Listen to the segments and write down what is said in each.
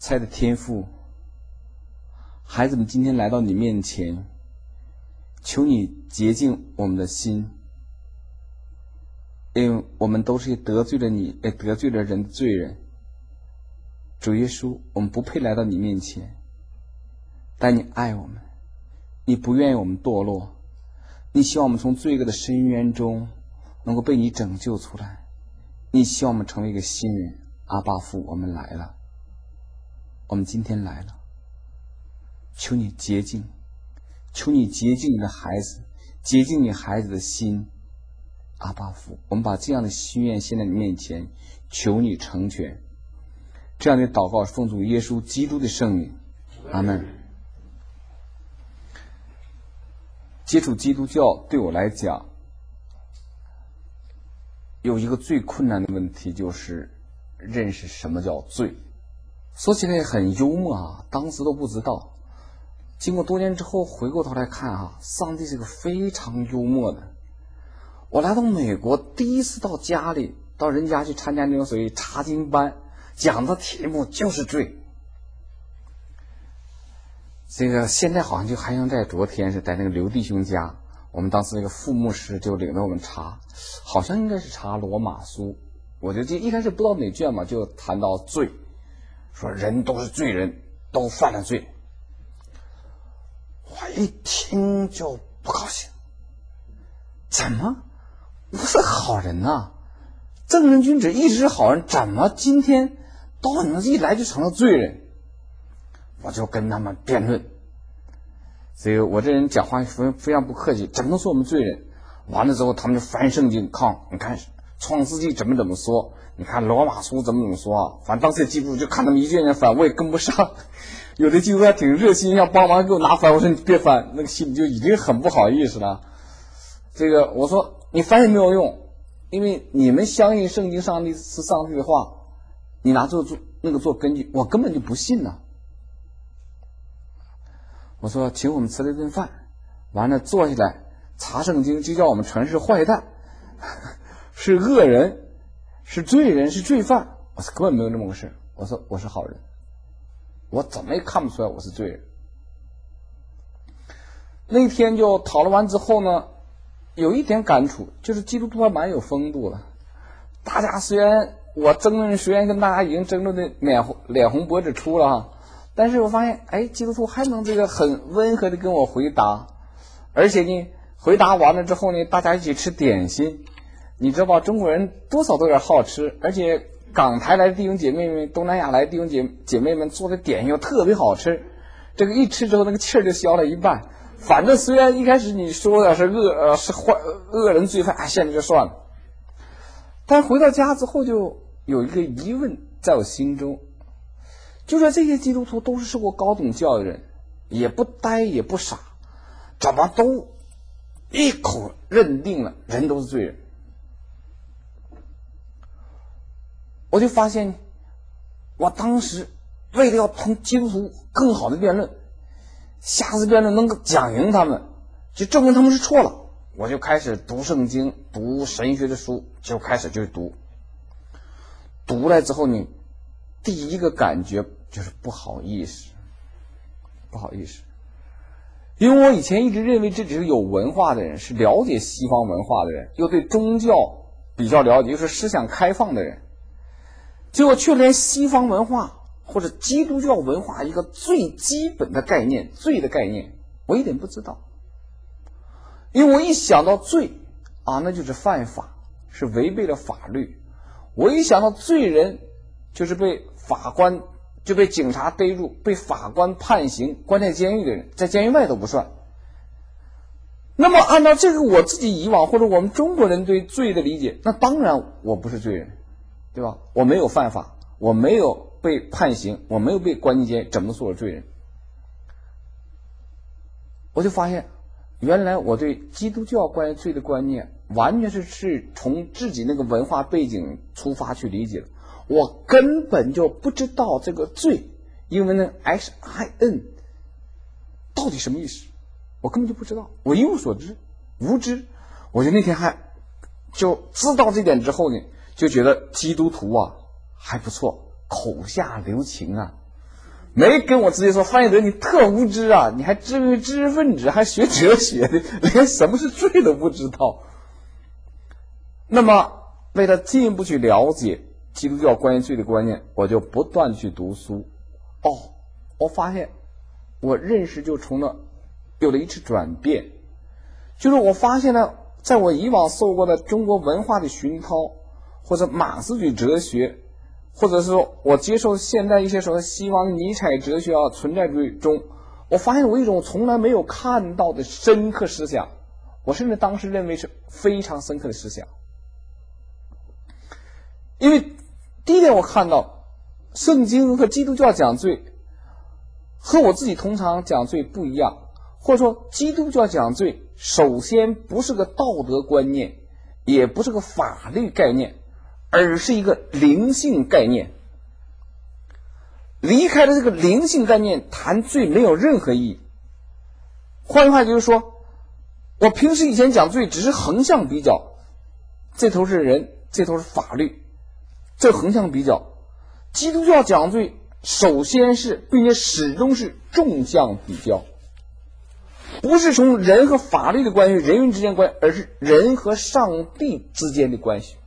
亲爱的天父，孩子们今天来到你面前，求你洁净我们的心，因为我们都是得罪了你，也得罪了人的罪人。主耶稣，我们不配来到你面前，但你爱我们，你不愿意我们堕落，你希望我们从罪恶的深渊中能够被你拯救出来，你希望我们成为一个新人。阿爸父，我们来了，我们今天来了，求你洁净，求你洁净你的孩子，洁净你孩子的心。阿爸父，我们把这样的心愿献在你面前，求你成全。这样的祷告奉主耶稣基督的圣名，阿门。接触基督教对我来讲，有一个最困难的问题，就是认识什么叫罪。说起来很幽默啊，当时都不知道，经过多年之后回过头来看啊，上帝是个非常幽默的。我来到美国，第一次到家里，到人家去参加那种所谓查经班，讲的题目就是罪。这个现在好像就还像在昨天是在那个刘弟兄家，我们当时那个副牧师就领着我们查，好像应该是查罗马书，我就一开始不知道哪卷嘛，就谈到罪，说人都是罪人，都犯了罪。我一听就不高兴，怎么我是好人啊，正人君子一直是好人，怎么今天到你们一来就成了罪人？我就跟他们辩论。这个我这人讲话非常不客气，怎么能说我们罪人？完了之后他们就翻圣经，看你看创世纪怎么说，你看罗马书怎么说啊，反正当时也记不住，就看他们一卷卷翻，我也跟不上。有的基督徒还挺热心，要帮忙给我拿翻，我说你别翻，那个心里就已经很不好意思了。这个我说你翻也没有用，因为你们相信圣经上帝是上帝的话，你拿做根据，我根本就不信呢。我说请我们吃了一顿饭，完了坐下来查圣经，就叫我们全是坏蛋，是恶人，是罪人，是罪犯。我说根本没有这么回事，我说我是好人，我怎么也看不出来我是罪人。那天就讨论完之后呢，有一点感触，就是基督徒还蛮有风度的。大家虽然跟大家已经争论的脸红脖子粗了哈，但是我发现基督徒还能这个很温和的跟我回答，而且呢回答完了之后呢，大家一起吃点心。你知道吧，中国人多少都有点好吃，而且港台来的弟兄姐妹们，东南亚来的弟兄姐妹们做的点心又特别好吃，这个一吃之后那个气儿就消了一半。反正虽然一开始你说的是恶人罪犯，现在就算了。但回到家之后就有一个疑问在我心中，就说这些基督徒都是受过高等教育的人，也不呆也不傻，怎么都一口认定了人都是罪人？我就发现，我当时为了要同基督徒更好的辩论，下次辩论能够讲赢他们，就证明他们是错了，我就开始读圣经，读神学的书，就开始就读来之后呢，第一个感觉就是不好意思，因为我以前一直认为这只是有文化的人，是了解西方文化的人，又对宗教比较了解，又是思想开放的人，结果却连西方文化或者基督教文化一个最基本的概念，罪的概念，我一点不知道。因为我一想到罪啊，那就是犯法，是违背了法律。我一想到罪人就是被警察逮住，被法官判刑，关在监狱的人，在监狱外都不算。那么按照这个我自己以往或者我们中国人对罪的理解，那当然我不是罪人，对吧？我没有犯法，我没有被判刑，我没有被关进监狱，怎么说我罪人？我就发现原来我对基督教关于罪的观念完全是从自己那个文化背景出发去理解的，我根本就不知道这个罪英文的 sin 到底什么意思，我根本就不知道，我一无所知，无知。我就那天就知道这点之后呢，就觉得基督徒啊还不错，口下留情啊。 没跟我直接说范彦德你特无知啊，你还知识分子，还学哲学的，连什么是罪都不知道。那么为了进一步去了解基督教关于罪的观念，我就不断去读书。我发现我认识就有了一次转变，就是我发现呢，在我以往受过的中国文化的熏陶，或者马克思主义哲学，或者是说我接受现代一些什么西方尼采哲学啊、存在主义中，我发现我一种从来没有看到的深刻思想，我甚至当时认为是非常深刻的思想。因为第一点，我看到圣经和基督教讲罪和我自己通常讲罪不一样，或者说基督教讲罪首先不是个道德观念，也不是个法律概念，而是一个灵性概念。离开了这个灵性概念谈罪没有任何意义。换句话就是说，我平时以前讲罪只是横向比较，这头是人，这头是法律，这横向比较。基督教讲罪首先是并且始终是纵向比较，不是从人和法律的关系、人与之间的关系，而是人和上帝之间的关系。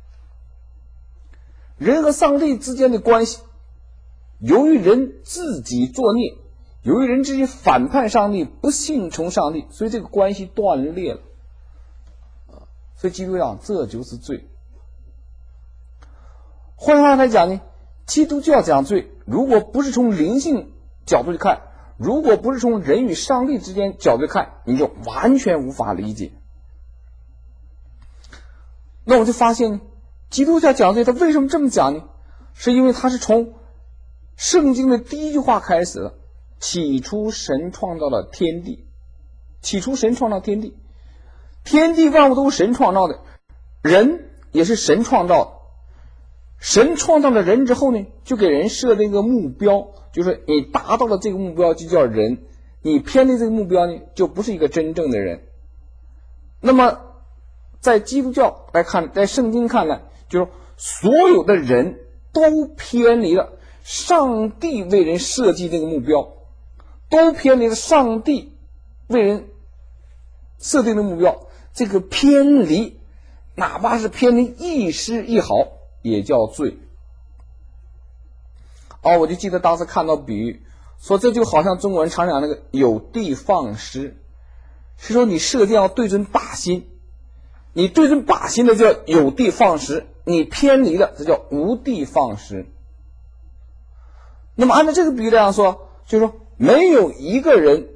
人和上帝之间的关系，由于人自己作孽，由于人自己反叛上帝，不信从上帝，所以这个关系断裂了。所以基督教这就是罪。换句话来讲呢，基督教讲罪，如果不是从灵性角度去看，如果不是从人与上帝之间角度去看，你就完全无法理解。那我就发现，基督教讲罪它为什么这么讲呢？是因为它是从圣经的第一句话开始的，起初神创造了天地。起初神创造天地，天地万物都是神创造的，人也是神创造的。神创造了人之后呢，就给人设定一个目标，就是你达到了这个目标就叫人，你偏离这个目标呢，就不是一个真正的人。那么在基督教来看，在圣经看来，就是所有的人都偏离了上帝为人设计这个目标，都偏离了上帝为人设定的目标。这个偏离，哪怕是偏离一丝一毫，也叫罪。我就记得当时看到比喻，说这就好像中国人常讲那个有的放矢，是说你射箭要对准靶心，你对准靶心的叫有的放矢，你偏离了这叫无的放矢。那么按照这个比喻来说，就是说没有一个人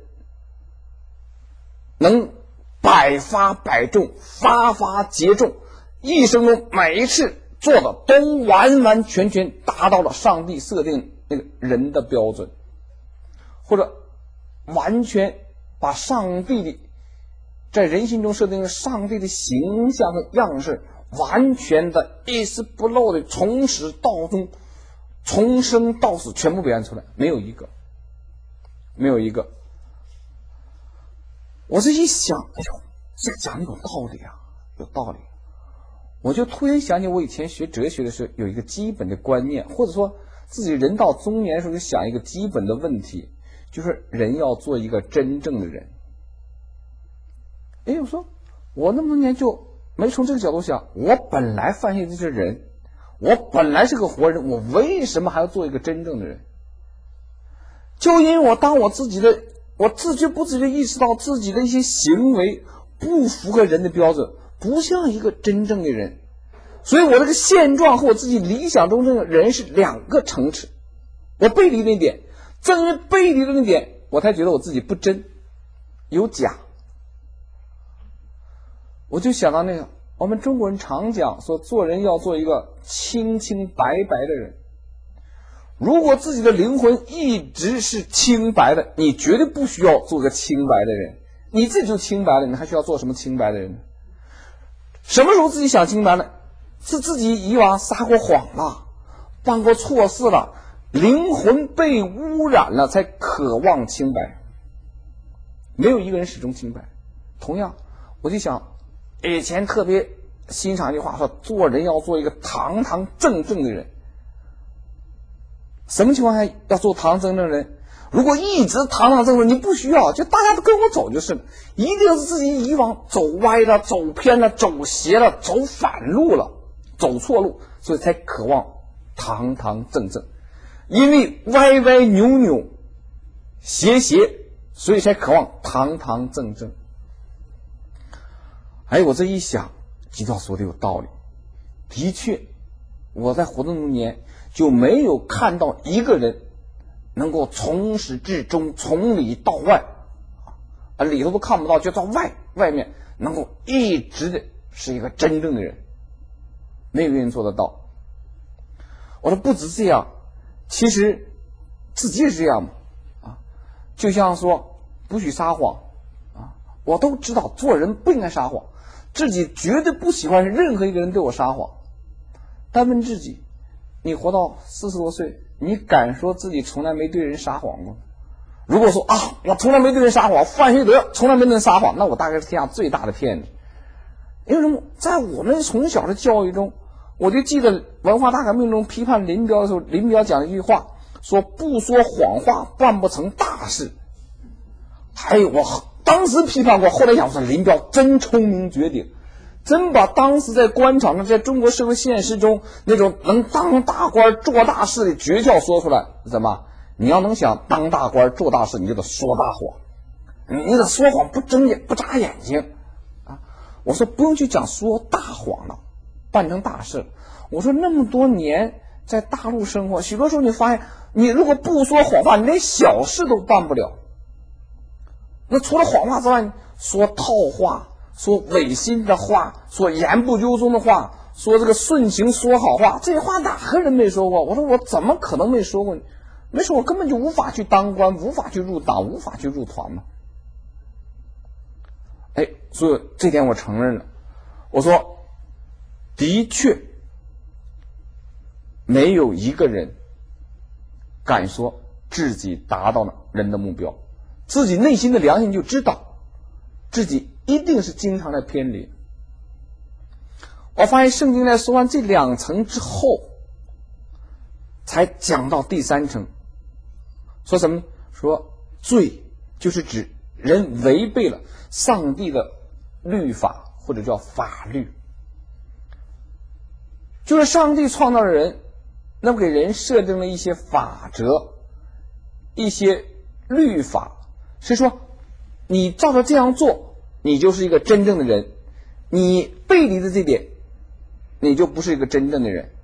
能百发百中，发发皆中，一生中每一次做的都完完全全达到了上帝设定那个人的标准，或者完全把上帝的在人心中设定的上帝的形象和样式完全的一丝不漏的从始到终，从生到死全部表现出来，没有一个。我这一想，这讲的有道理啊，有道理。我就突然想起我以前学哲学的时候有一个基本的观念，或者说自己人到中年的时候就想一个基本的问题，就是人要做一个真正的人。我说我那么多年就没从这个角度想，我本来犯下的就是人，我本来是个活人，我为什么还要做一个真正的人？就因为我自觉不自觉意识到自己的一些行为不符合人的标准，不像一个真正的人，所以我这个现状和我自己理想中这个人是两个层次，我背离那点，正因为背离了那点，我才觉得我自己不真，有假。我就想到那个我们中国人常讲说，做人要做一个清清白白的人。如果自己的灵魂一直是清白的，你绝对不需要做个清白的人，你自己就清白了，你还需要做什么清白的人呢？什么时候自己想清白呢？是自己以往撒过谎了，办过错事了，灵魂被污染了，才渴望清白。没有一个人始终清白。同样，我就想以前特别欣赏一句话，说做人要做一个堂堂正正的人。 什么情况下要做堂正正人？如果一直堂堂正正，你不需要，就大家都跟我走就是了。一定是自己以往走歪了、走偏了、走邪了、走反路了、走错路，所以才渴望堂堂正正。因为歪歪扭扭、邪邪，所以才渴望堂堂正正。哎，我这一想，基督教说的有道理。的确，我在活动中间就没有看到一个人能够从始至终，从里到外，里头都看不到，就到外面能够一直的是一个真正的人，没有人做得到。我说不止这样，其实自己也是这样嘛，就像说不许撒谎我都知道做人不应该撒谎，自己绝对不喜欢任何一个人对我撒谎。但问自己，你活到40多岁，你敢说自己从来没对人撒谎吗？如果说我从来没对人撒谎，范学德从来没对人撒谎，那我大概是天下最大的骗子。因为什么？在我们从小的教育中，我就记得文化大革命中批判林彪的时候，林彪讲一句话，说不说谎话办不成大事。还有我当时批判过，后来想说林彪真聪明绝顶，真把当时在官场上，在中国社会现实中那种能当大官做大事的诀窍说出来。怎么？你要能想当大官做大事，你就得说大谎，你得说谎不睁眼不眨眼睛我说不用去讲说大谎了，办成大事。我说那么多年在大陆生活，许多时候你发现，你如果不说谎话，你连小事都办不了。那除了谎话之外，说套话，说违心的话，说言不由衷的话，说这个顺情说好话，这些话哪个人没说过？我说我怎么可能没说过？没说我根本就无法去当官，无法去入党，无法去入团嘛。所以这点我承认了。我说的确没有一个人敢说自己达到了人的目标，自己内心的良心就知道自己一定是经常在偏离。我发现圣经在说完这2层之后，才讲到第3层，说什么呢？说罪就是指人违背了上帝的律法，或者叫法律。就是上帝创造的人，那么给人设定了一些法则，一些律法，所以说你照着这样做，你就是一个真正的人，你背离的这点，你就不是一个真正的人。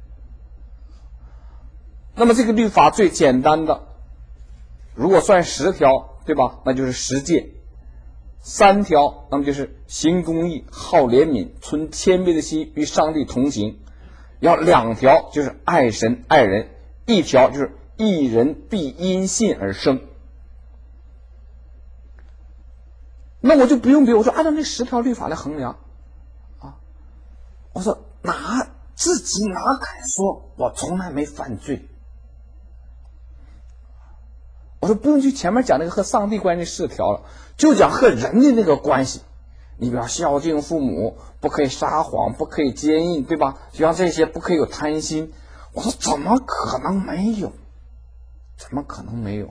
那么这个律法最简单的，如果算10条，对吧？那就是10诫。3条，那么就是行公义、好怜悯、存谦卑的心，与上帝同行。要2条，就是爱神爱人；1条就是一人必因信而生。那我就不用我说按照那10条律法来衡量我说自己哪敢说我从来没犯罪？我说不用去前面讲那个和上帝关系4条了，就讲和人的那个关系。你比方孝敬父母，不可以撒谎，不可以奸淫，对吧？就像这些，不可以有贪心。我说怎么可能没有？怎么可能没有？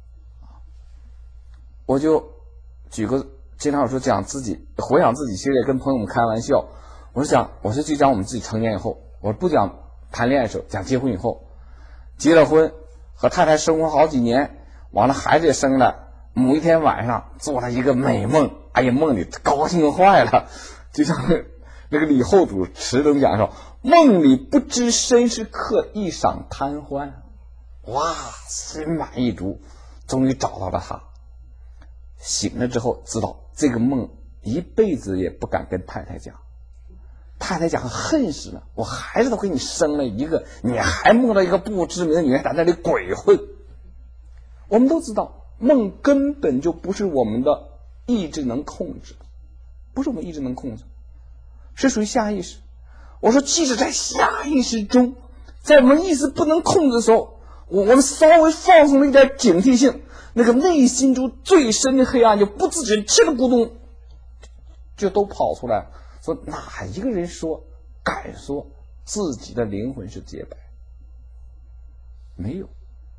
我就举个，经常有时候讲自己回想自己，其实也跟朋友们开玩笑。我就讲我们自己成年以后，我不讲谈恋爱的时候，讲结婚以后，结了婚和太太生活好几年，完了孩子也生了，某一天晚上做了一个美梦，哎呀，梦里高兴坏了，就像那个李后主词中讲说，梦里不知身是客，一晌贪欢。哇，心满意足，终于找到了他。醒了之后知道这个梦一辈子也不敢跟太太讲，太太讲恨死了，我孩子都给你生了一个，你还梦到一个不知名的女人在那里鬼混。我们都知道梦根本就不是我们的意志能控制，不是我们意志能控制，是属于下意识。我说即使在下意识中，在我们意识不能控制的时候，我们稍微放松了一点警惕性，那个内心中最深的黑暗就不自觉气的咕咚就都跑出来了。说哪一个人敢说自己的灵魂是洁白？没有。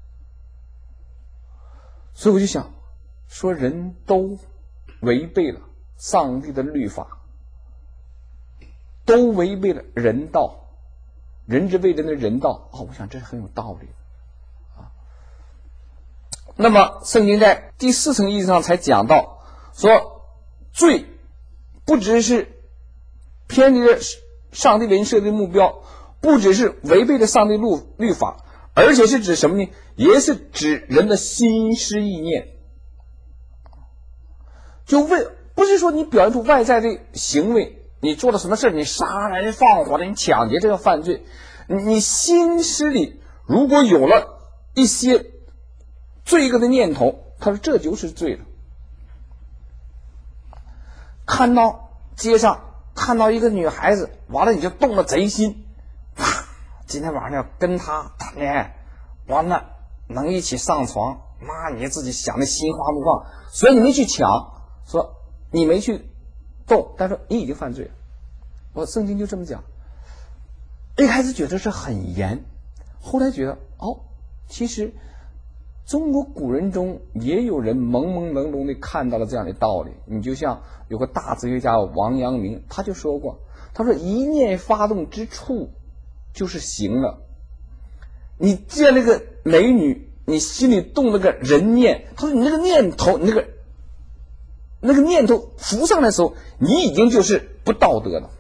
所以我就想说，人都违背了上帝的律法，都违背了人道，人之为人的人道。我想这是很有道理的。那么圣经在第4层意义上才讲到说，罪不只是偏离了上帝人设的目标，不只是违背了上帝律法，而且是指什么呢？也是指人的心思意念。不是说你表现出外在的行为，你做了什么事，你杀人放火的，你抢劫，这个犯罪。你心思里如果有了一些罪恶的念头，他说这就是罪了。看到街上看到一个女孩子，完了你就动了贼心，今天晚上要跟她谈恋爱，完了能一起上床，妈你自己想的心花怒放，所以你没去抢，说你没去动，但是你已经犯罪了。圣经就这么讲。一开始觉得是很严，后来觉得其实中国古人中也有人朦朦胧胧地看到了这样的道理。你就像有个大哲学家王阳明，他就说过，他说一念发动之处就是行了。你见那个美女，你心里动了个人念，他说你那个念头，你那个念头浮上来的时候，你已经就是不道德了。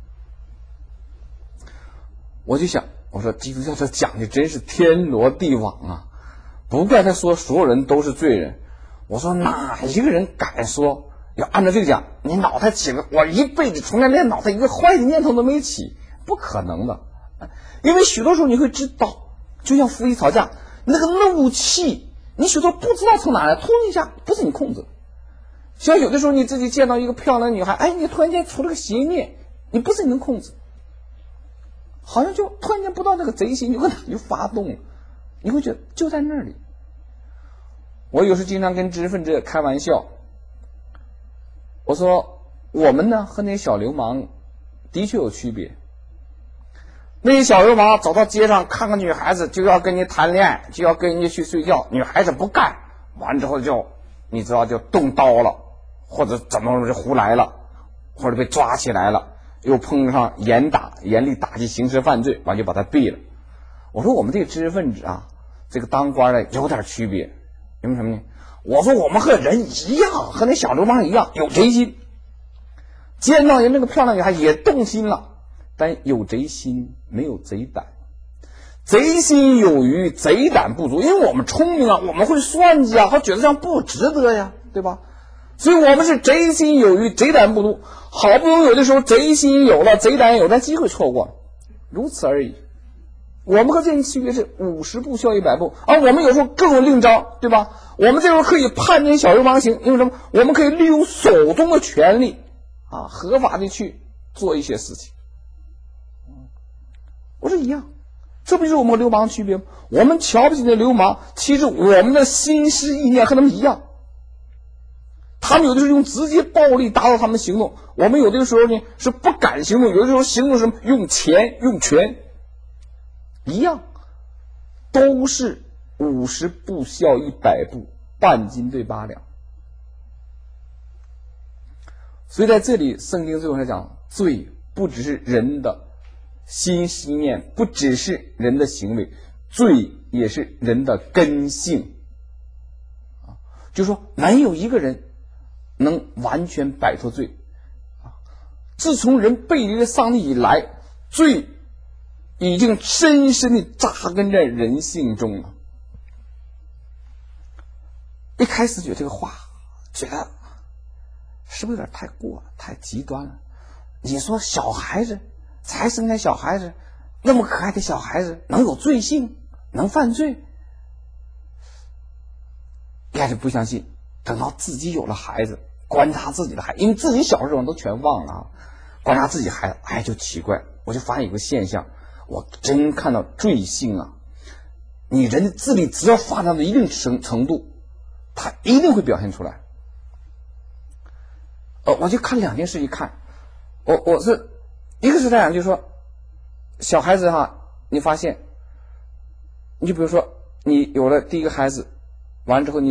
我就想，我说基督教这讲的真是天罗地网啊，不怪他说所有人都是罪人。我说哪一个人敢说要按照这个讲，你脑袋起个，我一辈子从来连脑袋一个坏的念头都没起，不可能的。因为许多时候你会知道，就像夫妻吵架，那个怒气你许多不知道从哪来，突然一下不是你控制。像有的时候你自己见到一个漂亮的女孩，你突然间出了个邪念，你不是你能控制，好像就突然间不到那个贼心，就发动了，你会觉得就在那里。我有时经常跟知识分子开玩笑，我说我们呢和那些小流氓的确有区别。那些小流氓走到街上看个女孩子就要跟你谈恋爱，就要跟人家去睡觉，女孩子不干，完之后就你知道就动刀了，或者怎么就胡来了，或者被抓起来了，又碰上严厉打击刑事犯罪，完就把他毙了。我说我们这个知识分子啊，这个当官的有点区别，因为什么呢？我说我们和人一样，和那小流氓一样有贼心，见到人那个漂亮女孩也动心了，但有贼心没有贼胆。贼心有余，贼胆不足，因为我们聪明啊，我们会算计啊，他觉得这样不值得呀，对吧？所以我们是贼心有余，贼胆不足。好不容易有的时候贼心有了，贼胆有，但机会错过了，如此而已。我们和这人区别是50步笑100步，而我们有时候更有另招，对吧？我们这时候可以判定小流氓行，因为什么？我们可以利用手中的权利合法的去做一些事情。我说一样，这不就是我们和流氓的区别吗？我们瞧不起的流氓，其实我们的心思意念和他们一样。他们有的时候用直接暴力达到他们的行动，我们有的时候呢是不敢行动，有的时候行动什么用钱用权，一样，都是50步笑100步，半斤对8两。所以在这里圣经最后来讲，罪不只是人的心思念，不只是人的行为，罪也是人的根性。就是说没有一个人能完全摆脱罪。自从人背离了上帝以来，罪已经深深地扎根在人性中了。一开始觉得这个话觉得是不是有点太过了，太极端了？你说小孩子才生下小孩子，那么可爱的小孩子能有罪性，能犯罪？一开始不相信，等到自己有了孩子，观察自己的孩子，因为自己小时候都全忘了观察自己孩子，就奇怪，我就发现有个现象，我真看到罪性你人的智力只要发展到一定程度，他一定会表现出来。我就看2件事，一看，我是一个是这样，就是说小孩子你发现，你就比如说你有了第一个孩子，完了之后你有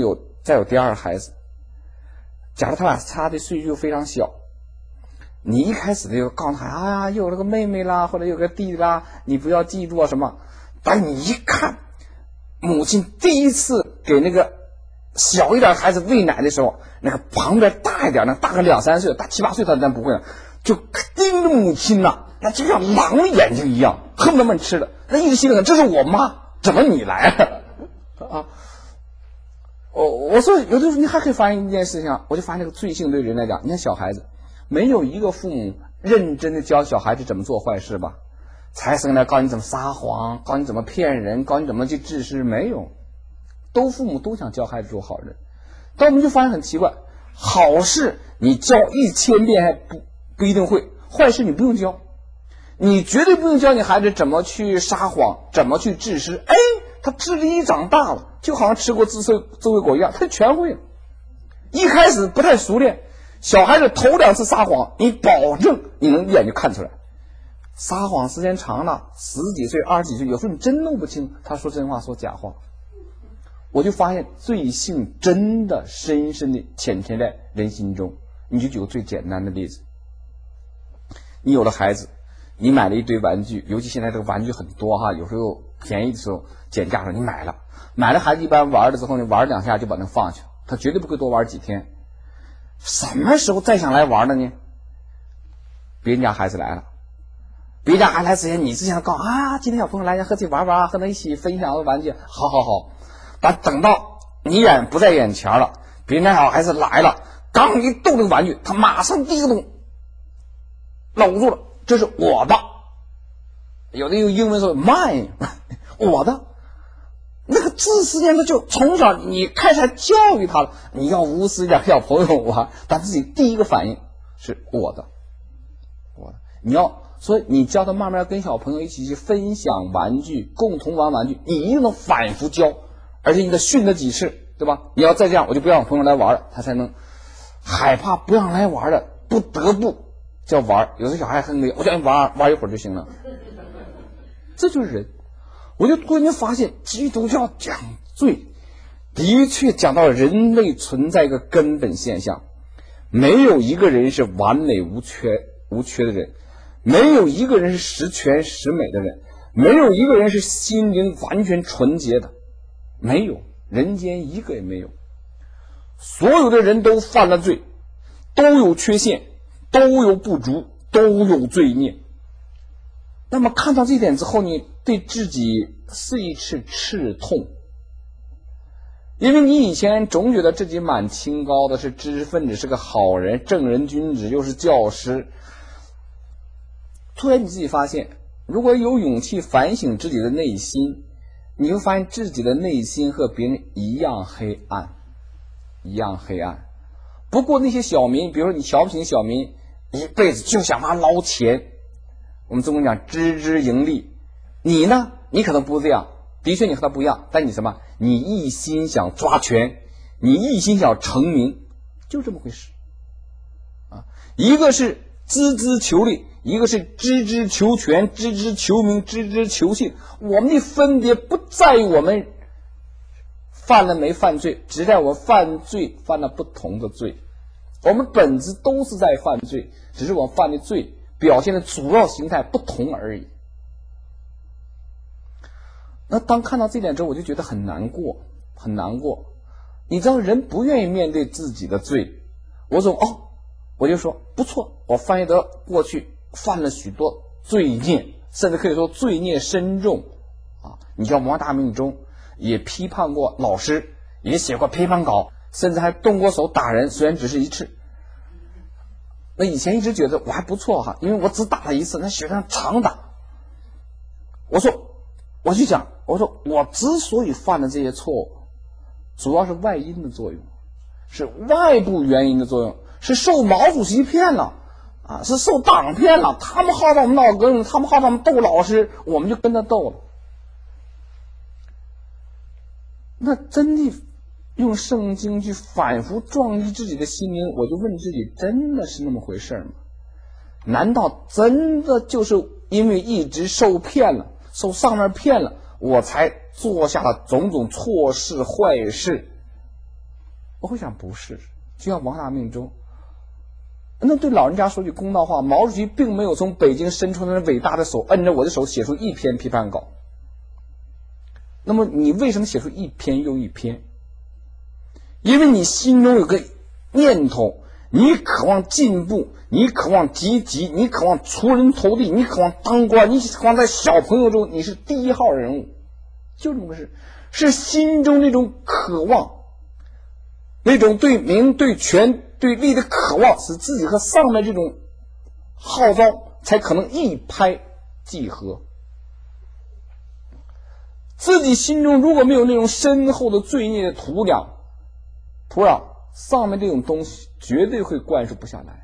再有第二个孩子，假如他俩差的岁数非常小，你一开始就告诉他啊，又有了个妹妹啦，或者有个弟弟啦，你不要嫉妒啊什么。但你一看母亲第一次给那个小一点孩子喂奶的时候，那个旁边大一点，那大个2-3岁，大7、8岁他咱不会了，就盯着母亲呐，那就像狼的眼睛一样，恨不得们吃的。那一直心里想，这是我妈，怎么你来了啊？我说有的时候你还可以发现一件事情啊，我就发现这个罪性对人来讲，你看小孩子，没有一个父母认真的教小孩子怎么做坏事吧，才生来告诉你怎么撒谎，告诉你怎么骗人，告诉你怎么去治事，没有。父母都想教孩子做好人，但我们就发现很奇怪，好事你教1000遍还不一定会，坏事你不用教，你绝对不用教你孩子怎么去撒谎，怎么去治事。哎，他智力一长大了，就好像吃过智慧果一样，他全会了。一开始不太熟练，小孩子头2次撒谎，你保证你能一眼就看出来。撒谎时间长了，10几岁、20几岁，有时候你真弄不清他说真话说假话。我就发现罪性真的深深的潜藏在人心中。你就举个最简单的例子，你有了孩子，你买了一堆玩具，尤其现在这个玩具很多哈，有时候便宜的时候减价的时候你买了孩子一般玩的时候呢，玩2下就把那放下，他绝对不会多玩几天。什么时候再想来玩了呢？别人家孩子来了，别人家孩子来之前，你之前告啊，今天小朋友来和自己玩玩，和他一起分享玩具，好。但等到你眼不在眼前了，别人家小孩子来了，刚一动这个玩具，他马上第一个动搂住了，这是我的。有的用英文说 mine 我的。那个自私点，他就从小你开始教育他了，你要无私一点小朋友玩，但自己第一个反应是我的。你要所以你教他慢慢跟小朋友一起去分享玩具，共同玩玩具，你一定能反复教，而且你得训他几次，对吧？你要再这样，我就不让朋友来玩了，他才能害怕不让来玩的，不得不叫玩。有的小孩很累，我叫你玩一会儿就行了。这就是人。我就突然间发现，基督教讲罪的确讲到人类存在一个根本现象，没有一个人是完美无缺的人，没有一个人是十全十美的人，没有一个人是心灵完全纯洁的，没有，人间一个也没有。所有的人都犯了罪，都有缺陷，都有不足，都有罪孽。那么看到这一点之后，你对自己是一次刺痛，因为你以前总觉得自己蛮清高的，是知识分子，是个好人，正人君子，又是教师。突然你自己发现，如果有勇气反省自己的内心，你会发现自己的内心和别人一样黑暗，一样黑暗。不过那些小民，比如说你瞧不起小民，一辈子就想他捞钱，我们中国讲支支盈利，你呢，你可能不是这样，的确你和他不一样，但你什么？你一心想抓权，你一心想成名，就这么回事啊。一个是孜孜求利，一个是孜孜求权，孜孜求名，孜孜求姓。我们的分别不在于我们犯了没犯罪，只在我们犯罪犯了不同的罪。我们本质都是在犯罪，只是我们犯的罪表现的主要形态不同而已。那当看到这点之后，我就觉得很难过，很难过。你知道人不愿意面对自己的罪，我就说不错，我翻译得过去犯了许多罪孽，甚至可以说罪孽深重啊。你像文化大革命中也批判过老师，也写过批判稿，甚至还动过手打人，虽然只是一次。那以前一直觉得我还不错哈，因为我只打了一次，那学生常打。我就讲，我说我之所以犯了这些错误，主要是外因的作用，是外部原因的作用，是受毛主席骗了啊，是受党骗了，他们号召我们闹革命，他们号召我们斗老师，我们就跟他斗了。那真的用圣经去反复撞击自己的心灵，我就问自己，真的是那么回事吗？难道真的就是因为一直受骗了，受上面骗了，我才做下了种种错事坏事？ 我会想不是，就像王大命中。那对老人家说句公道话，毛主席并没有从北京伸出那伟大的手，摁着我的手写出一篇批判稿。那么你为什么写出一篇又一篇？因为你心中有个念头，你渴望进步，你渴望积极，你渴望出人头地，你渴望当官，你渴望在小朋友中你是第一号人物，就这么个事。是心中那种渴望，那种对名对权对利的渴望，使自己和上面这种号召才可能一拍即合。自己心中如果没有那种深厚的罪孽的土壤，上面这种东西绝对会灌输不下来。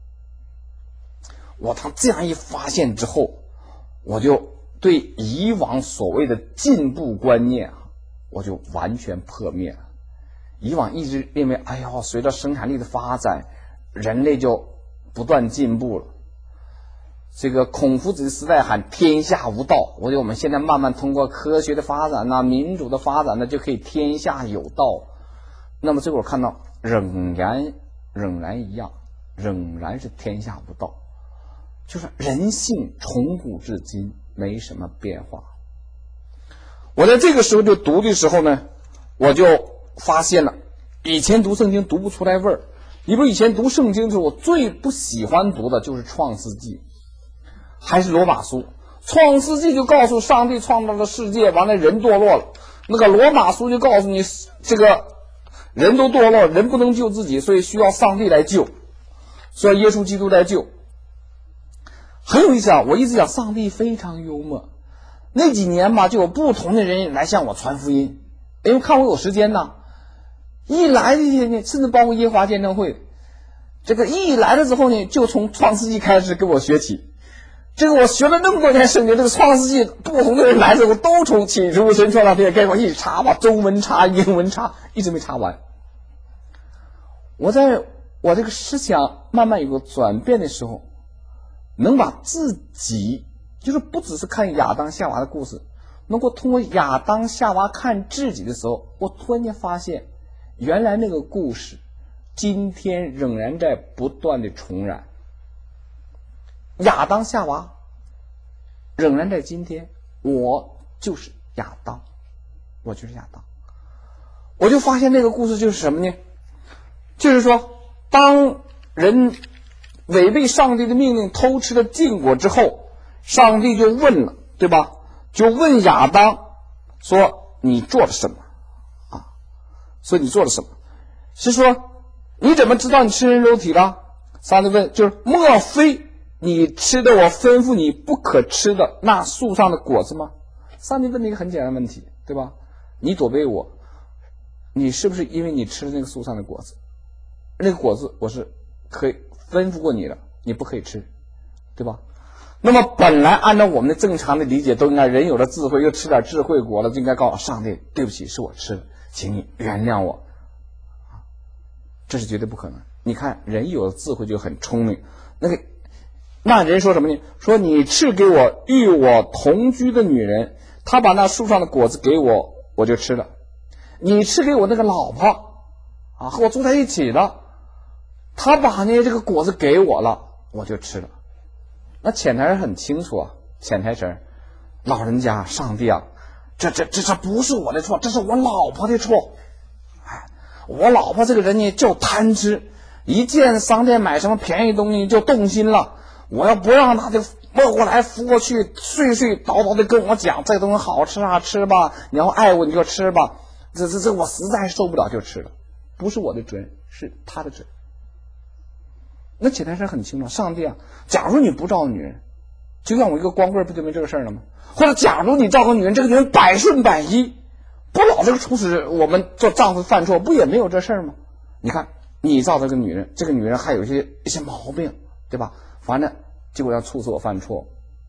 我当这样一发现之后，我就对以往所谓的进步观念我就完全破灭了。以往一直认为，哎呀，随着生产力的发展，人类就不断进步了。这个孔夫子的时代喊天下无道，我觉得我们现在慢慢通过科学的发展民主的发展就可以天下有道。那么这会儿看到仍然一样，仍然是天下无道，就是人性从古至今没什么变化。我在这个时候就读的时候呢，我就发现了以前读圣经读不出来味儿。你比如以前读圣经的时候，我最不喜欢读的就是创世纪还是罗马书。创世纪就告诉上帝创造了世界，完了人堕落了。那个罗马书就告诉你，这个人都堕落，人不能救自己，所以需要上帝来救，需要耶稣基督来救。很有意思我一直讲上帝非常幽默。那几年就有不同的人来向我传福音，因为看我有时间一来这些呢，甚至包括耶和华见证会，这个一来了之后呢，就从创世纪开始跟我学起。这个我学了那么多年圣经，这个创世纪不同的人来之后，都从起初神创造天地跟我一起查中文查英文查，一直没查完。我在我这个思想慢慢有个转变的时候，能把自己就是不只是看亚当夏娃的故事，能够通过亚当夏娃看自己的时候，我突然间发现原来那个故事今天仍然在不断的重燃。亚当夏娃仍然在今天，我就是亚当，我就是亚当。我就发现那个故事就是什么呢？就是说当人违背上帝的命令偷吃了禁果之后，上帝就问了，对吧？就问亚当说你做了什么说你做了什么？是说你怎么知道你吃人肉体了？上帝问，就是莫非你吃的我吩咐你不可吃的那树上的果子吗？上帝问了一个很简单的问题，对吧？你躲避我，你是不是因为你吃的那个树上的果子？那个果子我是可以吩咐过你了，你不可以吃，对吧？那么本来按照我们的正常的理解，都应该人有了智慧，又吃点智慧果了，就应该告诉上帝，对不起，是我吃的，请你原谅我。这是绝对不可能。你看人有了智慧就很聪明，那人说什么呢？说你赐给我与我同居的女人，她把那树上的果子给我，我就吃了。你赐给我那个老婆和我住在一起的，她把这个果子给我了，我就吃了。那潜台词很清楚潜台词，老人家上帝这不是我的错，这是我老婆的错。我老婆这个人呢就贪吃，一见商店买什么便宜东西就动心了，我要不让他就摸过来扶过去，絮絮叨叨的跟我讲这个东西好吃吃吧，你要爱我你就吃吧，这我实在受不了就吃了，不是我的责任，是他的责任。那潜台词很清楚，上帝假如你不照顾女人，就像我一个光棍不就没这个事儿了吗？或者假如你照顾女人，这个女人百顺百依，不老这个处使我们做丈夫犯错，不也没有这事儿吗？你看你照这个女人，这个女人还有一些毛病，对吧？反正结果要促使我犯错。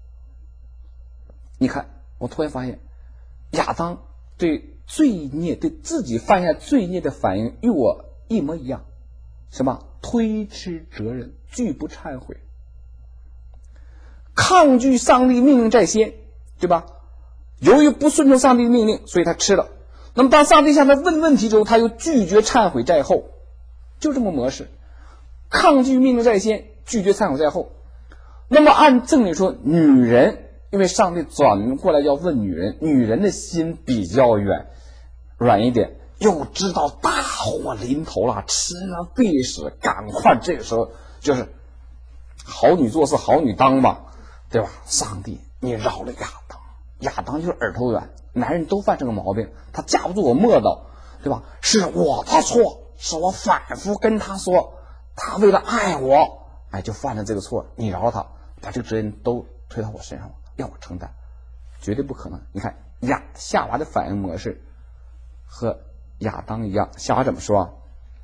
你看我突然发现亚当对罪孽，对自己犯下罪孽的反应与我一模一样，什么？推迟责任，拒不忏悔，抗拒上帝命令在先，对吧？由于不顺从上帝的命令，所以他吃了。 那么当上帝向他问问题之后，他又拒绝忏悔在后，就这么模式，抗拒命令在先，拒绝忏悔在后。那么按正理说，女人，因为上帝转过来要问女人，女人的心比较软一点，又知道大祸临头了，吃了必死，赶快这个时候就是好女做事好女当嘛，对吧？上帝你饶了亚当就是耳朵软，男人都犯这个毛病，他架不住我磨叨，对吧？是我的错，是我反复跟他说，他为了爱我，就犯了这个错，你饶了他，把这个责任都推到我身上，要我承担，绝对不可能。你看夏娃的反应模式和亚当一样，夏娃怎么说啊？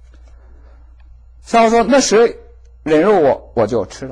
夏娃说：“那蛇忍肉我就吃了，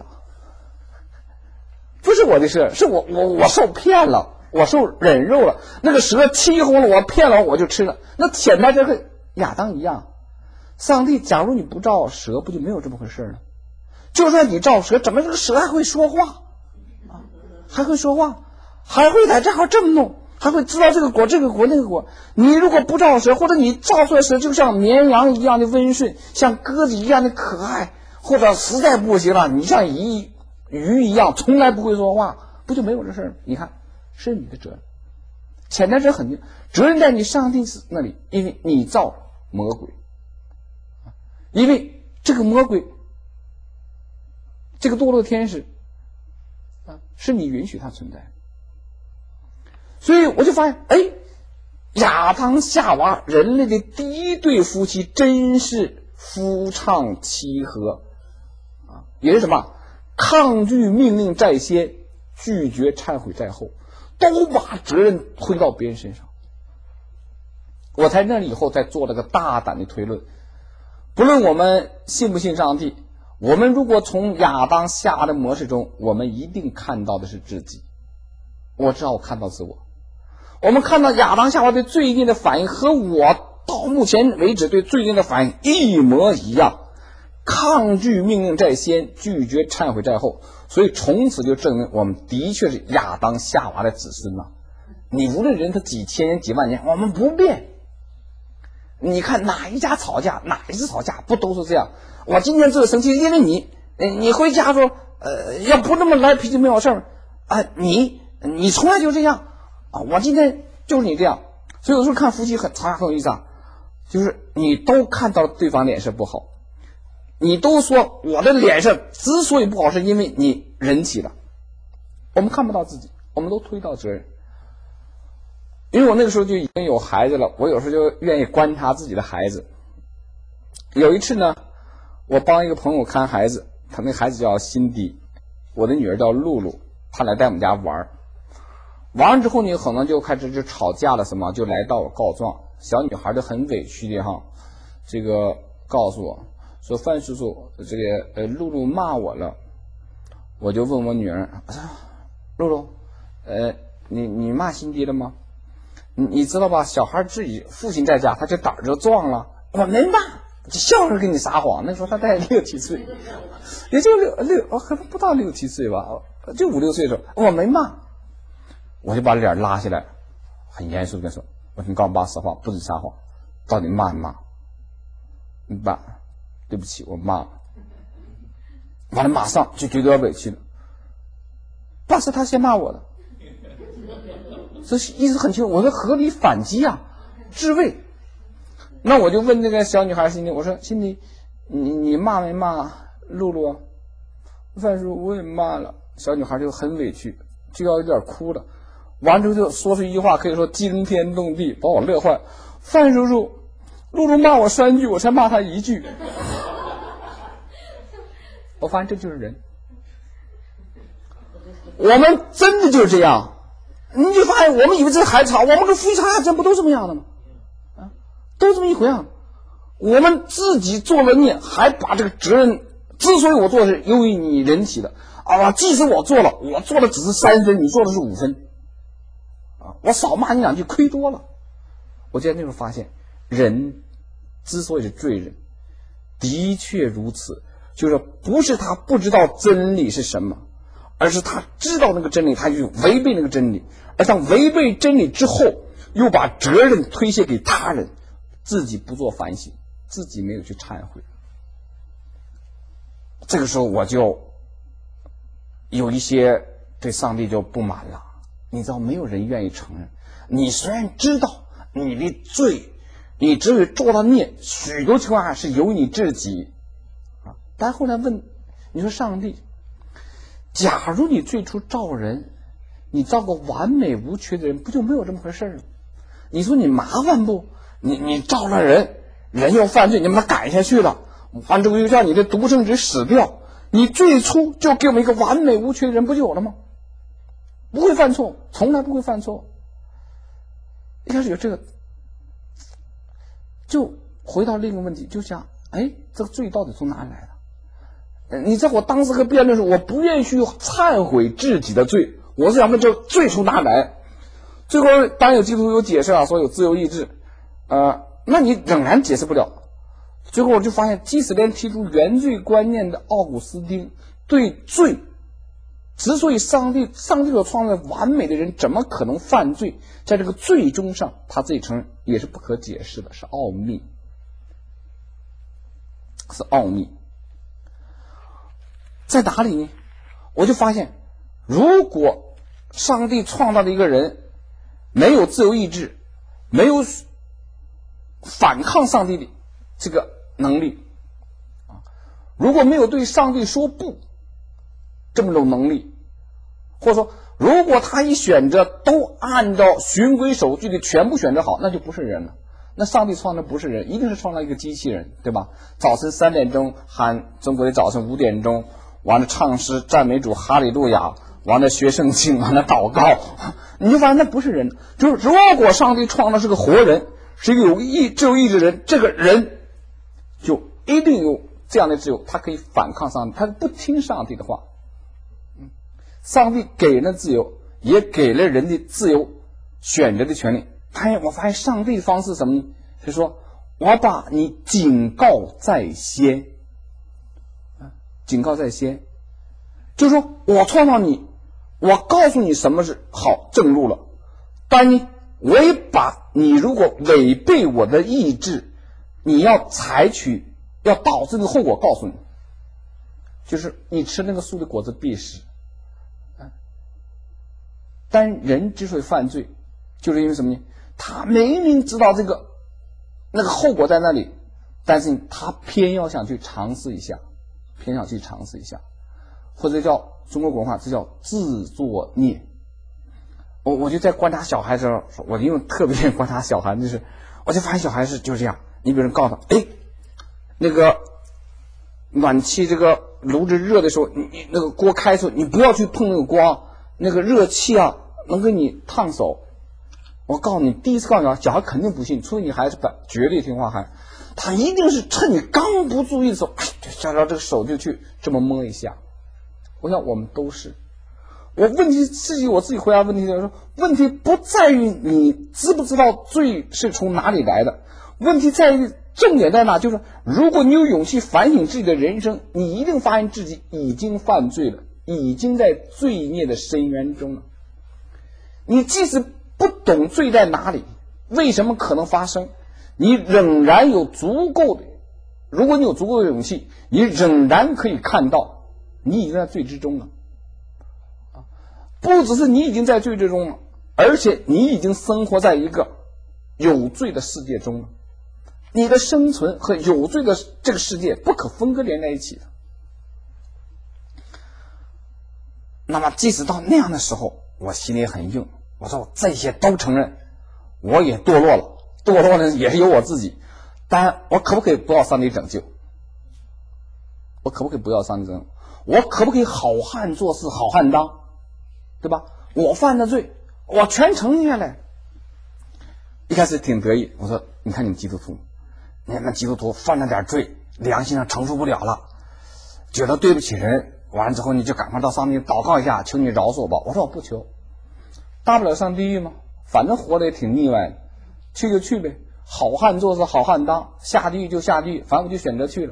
不是我的事，是我受骗了，我受忍肉了。那个蛇欺哄了我，骗了我就吃了。那潜台词和亚当一样，上帝，假如你不造蛇，不就没有这么回事了？就算你造蛇，怎么这个蛇还会说话啊？还会说话，还会在这儿这么弄。”还会知道这个果那个果。你如果不造蛇，或者你造出来蛇就像绵羊一样的温顺，像鸽子一样的可爱，或者实在不行了，你像鱼一样从来不会说话，不就没有这事儿？你看，是你的责任，潜台词很低，责任在你上帝那里，因为你造魔鬼，因为这个魔鬼，这个堕落天使是你允许它存在。所以我就发现，亚当夏娃人类的第一对夫妻真是夫唱妻和也是什么？抗拒命令在先，拒绝忏悔在后，都把责任推到别人身上。我在那里以后再做了个大胆的推论，不论我们信不信上帝，我们如果从亚当夏娃的模式中，我们一定看到的是自己。我知道我看到自我，我们看到亚当夏娃对罪孽的反应和我到目前为止对罪孽的反应一模一样，抗拒命令在先，拒绝忏悔在后，所以从此就证明我们的确是亚当夏娃的子孙了。你无论人他几千年几万年，我们不变。你看哪一家吵架，哪一次吵架不都是这样？我今天这个生气，因为你回家说要不这么来脾气没有事儿你从来就这样我今天就是你这样。所以有时候看夫妻吵架很有意思就是你都看到对方脸色不好，你都说我的脸色之所以不好是因为你忍起了，我们看不到自己，我们都推到责任。因为我那个时候就已经有孩子了，我有时候就愿意观察自己的孩子。有一次呢，我帮一个朋友看孩子，他那孩子叫辛迪，我的女儿叫露露，他来带我们家玩完之后呢，可能就开始就吵架了什么，就来到我告状。小女孩就很委屈的这个告诉我说，范叔叔，这个露露骂我了。我就问我女儿，露露，你骂辛迪了吗？你知道吧，小孩自己父亲在家，他就胆儿就壮了。我没骂，就笑着跟你撒谎。那时候他才6、7岁，也就可能不到6、7岁吧，就5、6岁的时候，我没骂。我就把脸拉下来，很严肃的跟说，我说你告诉爸实话，不准撒谎，到底骂没骂？爸，对不起，我骂了。完了马上就觉得有点委屈了，爸是他先骂我的，这意思很清楚，我说合理反击自卫。那我就问那个小女孩辛迪，我说辛迪，你骂没骂露露啊？范叔我也骂了。小女孩就很委屈，就要有点哭了。完之后就说出一句话，可以说惊天动地，把我乐坏。范叔叔，露露骂我3句，我才骂她1句。我发现这就是人，我们真的就是这样。你就发现我们以为这孩子吵，我们跟夫妻吵架真不都这么样的吗？都这么一回我们自己做了孽，还把这个责任，之所以我做的是由于你忍起了即使我做了只是3分，你做的是5分我少骂你2句亏多了。我在那时候发现，人之所以是罪人，的确如此，就是不是他不知道真理是什么，而是他知道那个真理，他就违背那个真理，而当违背真理之后， 又把责任推卸给他人，自己不做反省，自己没有去忏悔。这个时候我就有一些对上帝就不满了。你知道，没有人愿意承认，你虽然知道你的罪，你只有做到孽，许多情况下是由你自己啊。但后来问你说，上帝，假如你最初造人，你造个完美无缺的人，不就没有这么回事了？你说你麻烦不？你造了人，人又犯罪，你把他赶下去了，完之后又叫你的独生子死掉，你最初就给我们一个完美无缺的人，不就有了吗？不会犯错，从来不会犯错。一开始有这个，就回到另一个问题，就想，这个罪到底从哪里来的？你在我当时和辩论的时候，我不愿意去忏悔自己的罪，我是想问这罪从哪里来？最后当然有基督徒有解释啊，说有自由意志，那你仍然解释不了。最后我就发现，即使连提出原罪观念的奥古斯丁对罪，之所以上帝所创造完美的人怎么可能犯罪，在这个最终上他自己承认也是不可解释的，是奥秘，是奥秘。在哪里呢？我就发现，如果上帝创造的一个人没有自由意志，没有反抗上帝的这个能力，如果没有对上帝说不这么种能力，或者说如果他一选择都按照循规守矩的全部选择好，那就不是人了。那上帝创造不是人，一定是创造一个机器人，对吧？早晨3点钟喊中国的早晨5点钟，完了唱诗赞美主哈利路亚，完了学圣经，完了祷告，你就发现那不是人。就是如果上帝创造是个活人，是一个自由意志的人，这个人就一定有这样的自由，他可以反抗上帝，他不听上帝的话。上帝给人的自由，也给了人的自由选择的权利。我发现上帝的方式是什么呢？就是说我把你警告在先，警告在先，就是说我创造你，我告诉你什么是好正路了，但你我也把你如果违背我的意志，你要采取要导致的后果告诉你，就是你吃那个树的果子必死。但人之所以犯罪，就是因为什么呢？他明明知道那个后果在那里，但是他偏要想去尝试一下，或者叫中国文化，这叫自作孽。我就在观察小孩的时候，我因为特别观察小孩，就是我就发现小孩就是这样。你比如告诉他，那个暖气这个炉子热的时候，你那个锅开的时候，你不要去碰那个锅，那个热气啊能给你烫手。我告诉你，第一次告诉你，小孩肯定不信，除非你孩子绝对听话孩子，他一定是趁你刚不注意的时候，小这个手就去这么摸一下。我想我们都是。我问题我自己回答问题就是说，问题不在于你知不知道罪是从哪里来的，问题在于重点在哪，就是如果你有勇气反省自己的人生，你一定发现自己已经犯罪了，已经在罪孽的深渊中了。你即使不懂罪在哪里，为什么可能发生，你仍然有足够的，如果你有足够的勇气，你仍然可以看到你已经在罪之中了。不只是你已经在罪之中了，而且你已经生活在一个有罪的世界中了。你的生存和有罪的这个世界不可分割连在一起的。那么即使到那样的时候，我心里也很硬，我说我这些都承认，我也堕落了，堕落的也是有我自己，但我可不可以不要上帝拯救？我可不可以不要上帝拯救？我可不可以好汉做事好汉当？对吧？我犯的罪，我全承下来。一开始挺得意，我说：“你看你们基督徒，你们基督徒犯了点罪，良心上承受不了了，觉得对不起人，完了之后你就赶快到上帝祷告一下，求你饶恕我吧。”我说：“我不求，大不了上地狱吗？反正活得也挺腻歪的，去就去呗。好汉做事好汉当，下地狱就下地狱，反正我就选择去了。”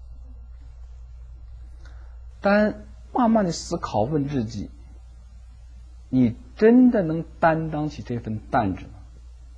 但慢慢的思考，问自己。你真的能担当起这份担子吗？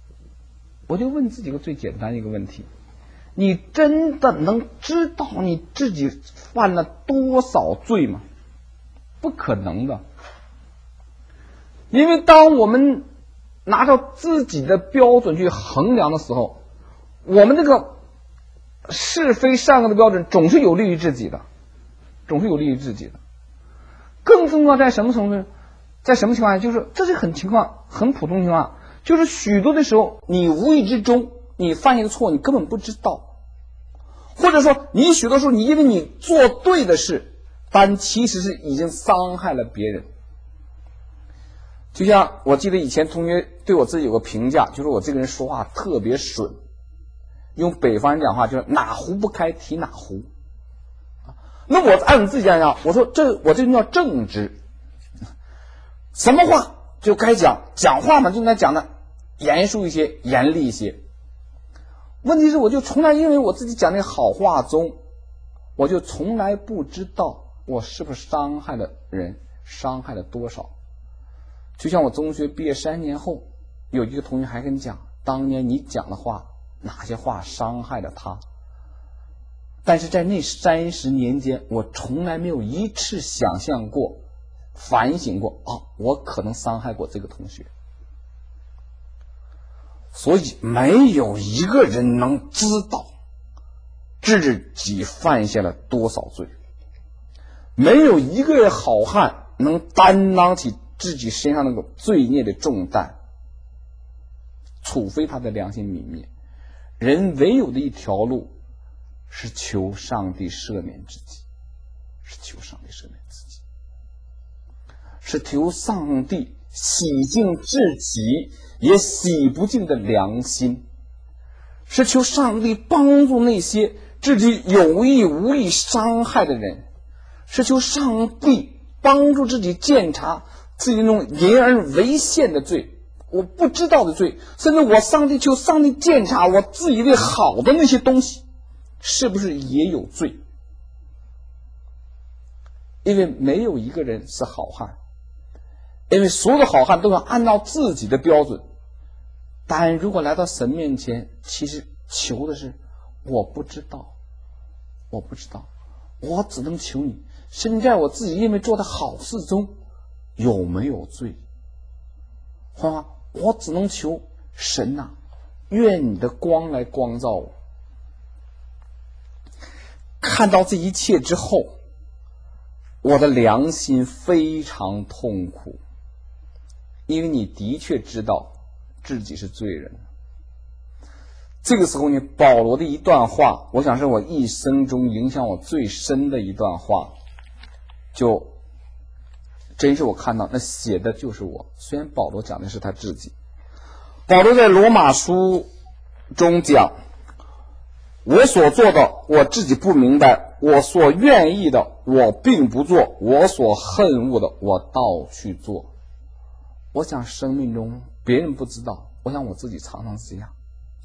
我就问自己个最简单的一个问题：你真的能知道你自己犯了多少罪吗？不可能的。因为当我们拿着自己的标准去衡量的时候，我们这个是非善恶的标准总是有利于自己的，总是有利于自己的。更重要在什么程度？在什么情况下？就是这是很普通情况，就是许多的时候你无意之中你犯一个错，你根本不知道，或者说你许多时候你因为你做对的事，但其实是已经伤害了别人。就像我记得以前同学对我自己有个评价，就是我这个人说话特别损，用北方人讲话就是哪壶不开提哪壶。那我按自己讲，我说我这叫正直，什么话就该讲，讲话嘛就应该讲的严肃一些，严厉一些。问题是我就从来因为我自己讲那好话中，我就从来不知道我是不是伤害了人，伤害了多少。就像我中学毕业3年后，有一个同学还跟你讲，当年你讲的话哪些话伤害了他。但是在那30年间，我从来没有一次想象过，反省过我可能伤害过这个同学。所以没有一个人能知道自己犯下了多少罪，没有一个好汉能担当起自己身上那个罪孽的重担，除非他的良心泯灭。人唯有的一条路是求上帝赦免自己，是求上帝赦免自己，是求上帝洗净自己也洗不净的良心，是求上帝帮助那些自己有意无意伤害的人，是求上帝帮助自己检查自己那种隐而为现的罪，我不知道的罪，甚至求上帝检查我自以为好的那些东西是不是也有罪。因为没有一个人是好汉，因为所有的好汉都要按照自己的标准，但如果来到神面前，其实求的是我不知道，我只能求你身在我自己因为做的好事中有没有罪。换话，我只能求神呐，愿你的光来光照我。看到这一切之后，我的良心非常痛苦，因为你的确知道自己是罪人。这个时候呢，保罗的一段话，我想是我一生中影响我最深的一段话，就真是我看到那写的就是我。虽然保罗讲的是他自己，保罗在罗马书中讲，我所做的我自己不明白，我所愿意的我并不做，我所恨恶的我倒去做。我想生命中别人不知道，我想我自己常常是这样，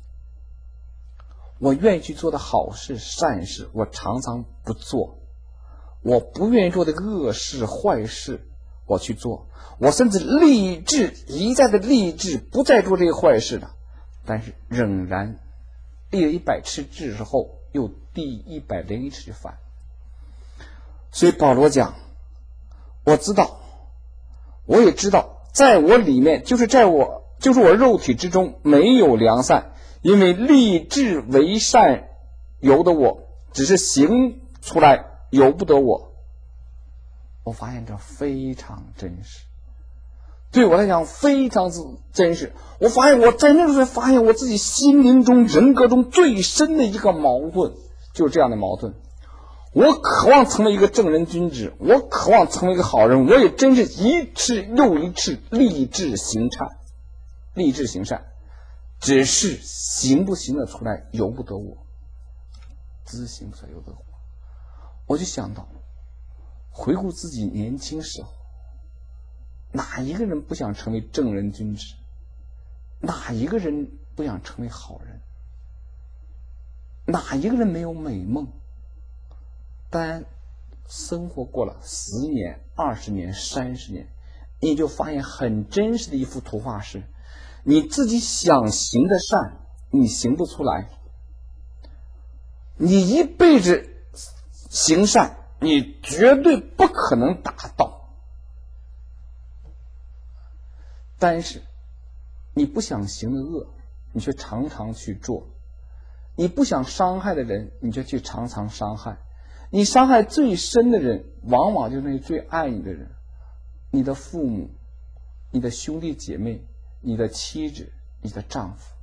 我愿意去做的好事善事我常常不做，我不愿意做的恶事坏事我去做，我甚至一再的立志不再做这个坏事了，但是仍然立了100次志之后又第101次去犯。所以保罗讲，我知道，我也知道在我里面就是我肉体之中没有良善，因为立志为善由得我，只是行出来由不得我。我发现这非常真实，对我来讲非常真实。我发现我在那个时候发现我自己心灵中人格中最深的一个矛盾，就是这样的矛盾。我渴望成为一个正人君子，我渴望成为一个好人，我也真是一次又一次立志行善，只是行不行得出来由不得我，行不出来由得我。我就想到回顾自己年轻时候，哪一个人不想成为正人君子？哪一个人不想成为好人？哪一个人没有美梦？但生活过了10年、20年、30年，你就发现很真实的一幅图画是，你自己想行的善， 你行不出来。你一辈子行善，你绝对不可能达到。但是你不想行的恶，你却常常去做；你不想伤害的人，你却去常常伤害。你伤害最深的人，往往就是那些最爱你的人，你的父母、你的兄弟姐妹、你的妻子、你的丈夫。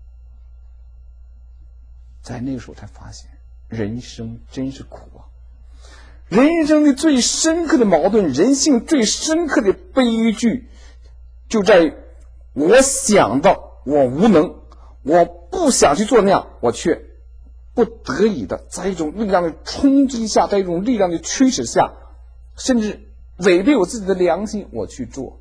在那个时候才发现，人生真是苦啊！人生的最深刻的矛盾，人性最深刻的悲剧，就在于我想到我无能，我不想去做那样，我却不得已的在一种力量的冲击下，在一种力量的驱使下，甚至违背我自己的良心，我去做。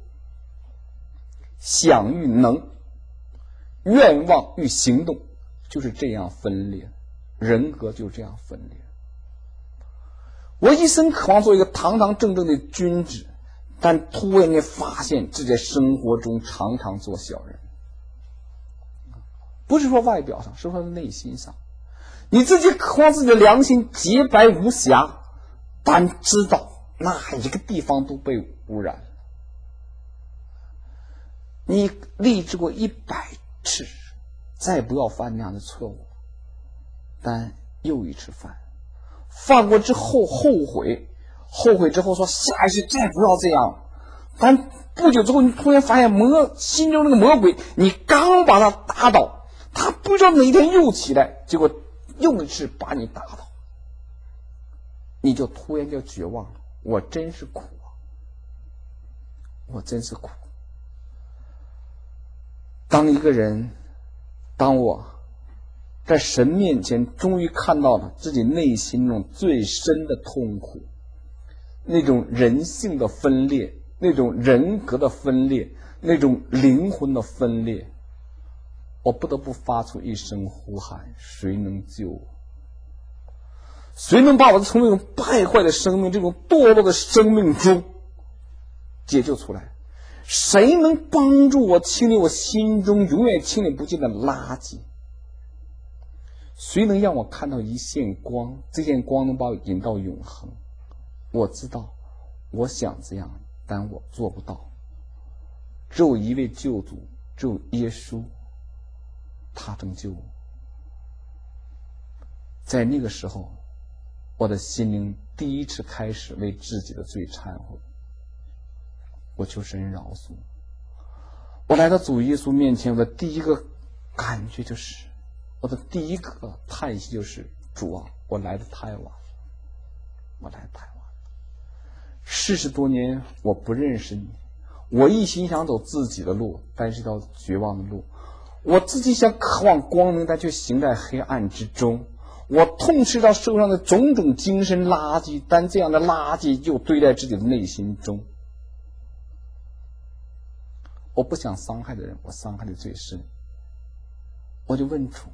想与能，愿望与行动，就是这样分裂，人格就这样分裂。我一生渴望做一个堂堂正正的君子，但突然间发现自己在生活中常常做小人。不是说外表上，是说内心上。你自己渴望自己的良心洁白无瑕，但知道哪一个地方都被污染了。你立志过100次，再不要犯那样的错误，但又一次犯，犯过之后后悔，后悔之后说下一次再不要这样，但不久之后你突然发现心中那个魔鬼，你刚把他打倒，他不知道哪天又起来，结果又一次把你打倒，你就突然就绝望了。我真是苦啊，我真是苦。当我在神面前终于看到了自己内心中最深的痛苦，那种人性的分裂，那种人格的分裂，那种灵魂的分裂，我不得不发出一声呼喊：谁能救我？谁能把我从那种败坏的生命，这种堕落的生命中解救出来？谁能帮助我清理我心中永远清理不尽的垃圾？谁能让我看到一线光？这线光能把我引到永恒。我知道，我想这样，但我做不到。只有一位救主，只有耶稣，他拯救我。在那个时候，我的心灵第一次开始为自己的罪忏悔。我求神饶恕。我来到主耶稣面前，我的第一个感觉就是，我的第一个叹息就是：主啊，我来得太晚了，我来得太晚了。40多年我不认识你，我一心想走自己的路，但是一条绝望的路。我自己想渴望光明，但却行在黑暗之中。我痛斥到社会上的种种精神垃圾，但这样的垃圾就堆在自己的内心中。我不想伤害的人，我伤害的最深。我就问主，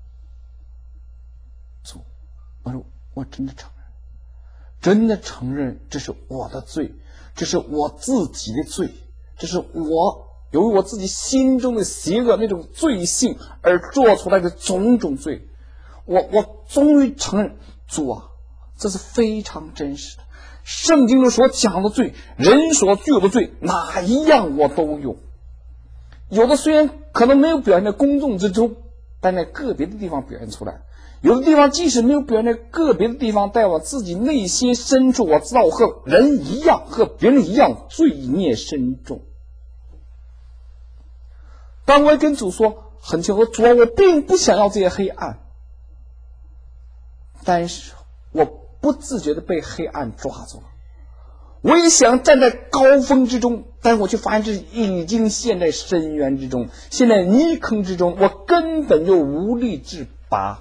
我说我真的承认这是我的罪，这是我自己的罪，这是我由于我自己心中的邪恶那种罪性而做出来的种种罪。我终于承认，主啊，这是非常真实的。圣经中所讲的罪，人所具有的罪，哪一样我都有。有的虽然可能没有表现在公众之中，但在个别的地方表现出来。有的地方即使没有表现在个别的地方，在我自己内心深处，我知道我和人一样，和别人一样罪孽深重。当我跟主说很清楚，主啊，我并不想要这些黑暗，但是我不自觉地被黑暗抓住了。我也想站在高峰之中，但我却发现自己已经陷在深渊之中，陷在泥坑之中，我根本就无力自拔。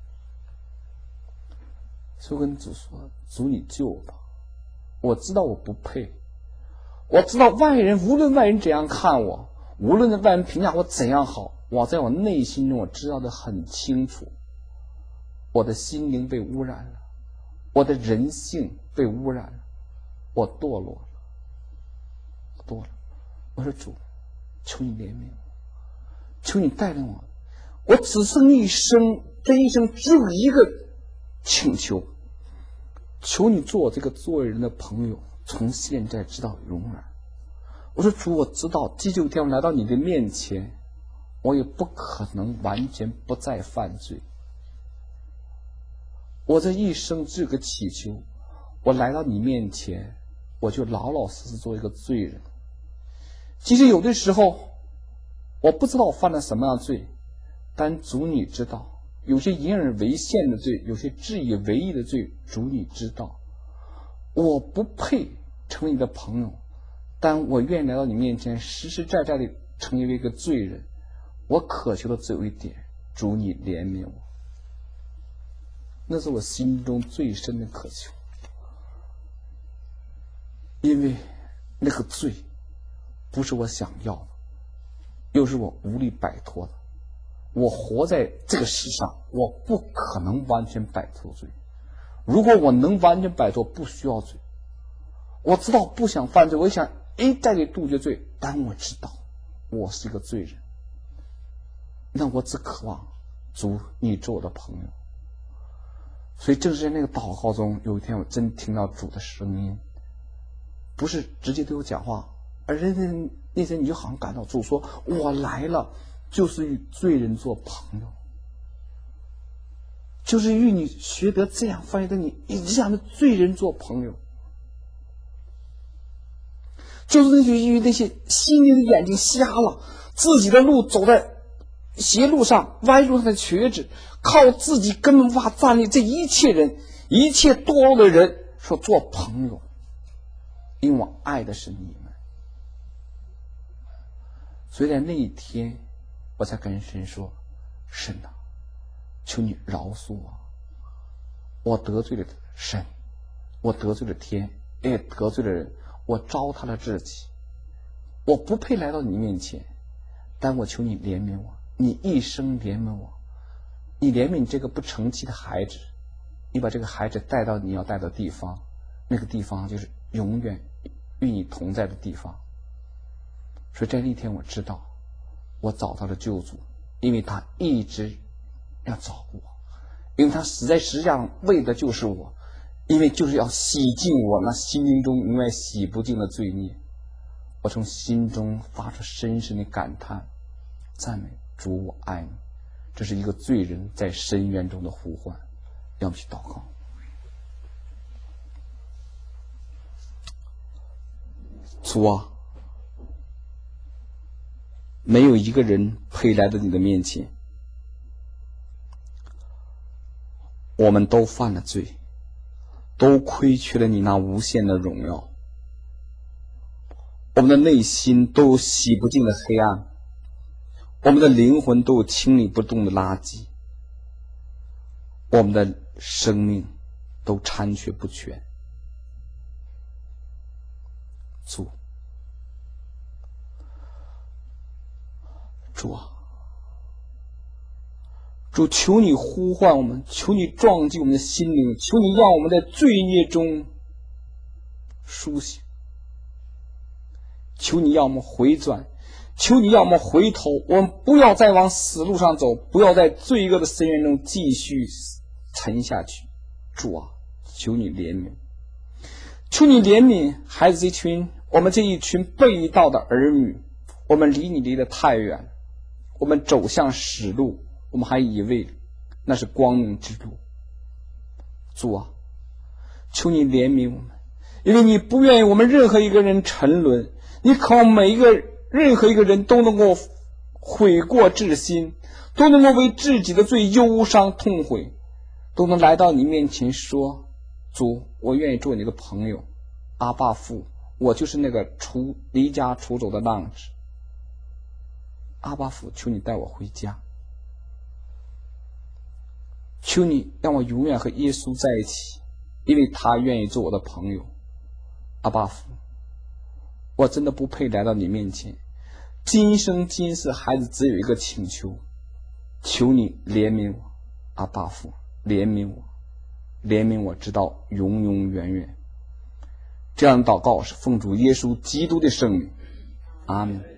所以我跟主说，主你救吧，我知道我不配，我知道无论外人怎样看我，无论外人评价我怎样好，我在我内心中我知道的很清楚，我的心灵被污染了，我的人性被污染了，我堕落了。我说主，求你怜悯我，求你带领我。 我此生一生，这一生只有一个请求，求你做我这个做人的朋友，从现在直到永远。我说主，我知道祭酒天来到你的面前，我也不可能完全不再犯罪。我这一生只有个祈求，我来到你面前，我就老老实实做一个罪人。其实有的时候我不知道我犯了什么样的罪，但主你知道，有些引而为限的罪，有些自以为意的罪，主你知道。我不配成为你的朋友，但我愿意来到你面前，实实在在的成为一个罪人。我渴求的只有一点，主你怜悯我。那是我心中最深的渴求，因为那个罪不是我想要的，又是我无力摆脱的。我活在这个世上，我不可能完全摆脱罪。如果我能完全摆脱，不需要罪。我知道不想犯罪，我想再给杜绝罪，但我知道我是一个罪人。那我只渴望主你做我的朋友。所以正是在那个祷告中，有一天我真听到主的声音，不是直接对我讲话，而那天你就好像感到主说，我来了就是与罪人做朋友，就是与你学得这样翻译的你这样的罪人做朋友，就是与那些心灵的眼睛瞎了，自己的路走在邪路上歪路上的瘸子，靠自己根本无法站立，这一切人一切堕落的人说做朋友，因为我爱的是你们。所以在那一天我才跟神说，神啊，求你饶恕我，我得罪了神，我得罪了天，也得罪了人，我糟蹋了自己，我不配来到你面前，但我求你怜悯我，你一生怜悯我，你怜悯这个不成器的孩子，你把这个孩子带到你要带的地方，那个地方就是永远与你同在的地方。所以在那天我知道我找到了救主，因为他一直要找我，因为他死在十字架上为的就是我，因为就是要洗净我那心灵中永远洗不尽的罪孽。我从心中发出深深的感叹，赞美主，我爱你。这是一个罪人在深渊中的呼唤。要不去祷告。主啊，没有一个人配来到你的面前，我们都犯了罪，都亏缺了你那无限的荣耀，我们的内心都有洗不尽的黑暗，我们的灵魂都有清理不动的垃圾，我们的生命都残缺不全。主，求你呼唤我们，求你撞击我们的心灵，求你让我们在罪孽中苏醒，求你让我们回转，求你让我们回头，我们不要再往死路上走，不要在罪恶的深渊中继续沉下去。主啊，求你怜悯，求你怜悯孩子我们这一群被盗的儿女，我们离你离得太远，我们走向死路，我们还以为那是光明之路。主啊，求你怜悯我们，因为你不愿意我们任何一个人沉沦，你渴望任何一个人都能够悔过自新，都能够为自己的罪忧伤痛悔，都能来到你面前说，主，我愿意做你的朋友，阿爸父，我就是那个离家出走的浪子，阿爸父，求你带我回家，求你让我永远和耶稣在一起，因为他愿意做我的朋友。阿爸父，我真的不配来到你面前，今生今世孩子只有一个请求，求你怜悯我，阿爸父，怜悯我，怜悯我直到永永远远。这样的祷告是奉主耶稣基督的圣名，阿们。